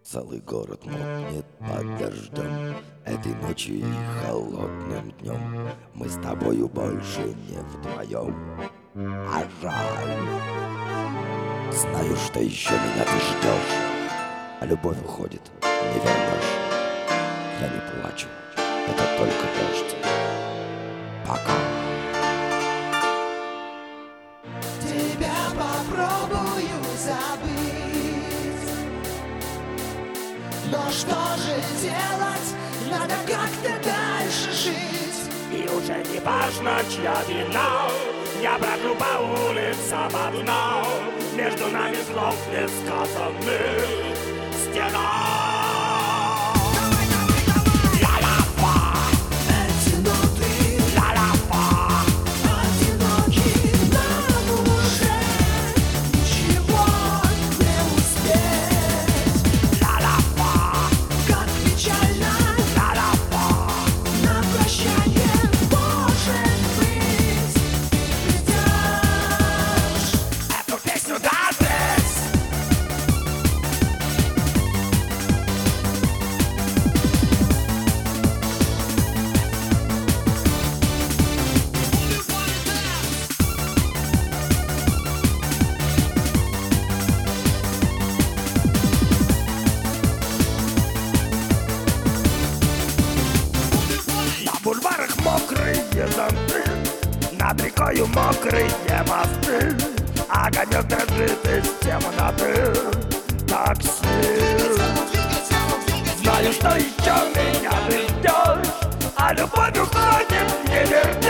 Целый город мокнет под дождем этой ночью и холодным днем. Мы с тобою больше не вдвоем, а жаль. Знаю, что еще меня ты ждешь, а любовь уходит, не вернешь. Я не плачу, это только дождь. Пока. Тебя попробую забыть, но что же делать? Надо как-то дальше жить. И уже не важно, чья вина. Я брожу по улицам одна. Между нами слов не сказанных стена. На бульварах мокрые зонты, над рекою мокрые мосты. Огонек дрожит из темноты такси. Знаю, что еще меня ты ждешь, а любовь уходит, не вернешь.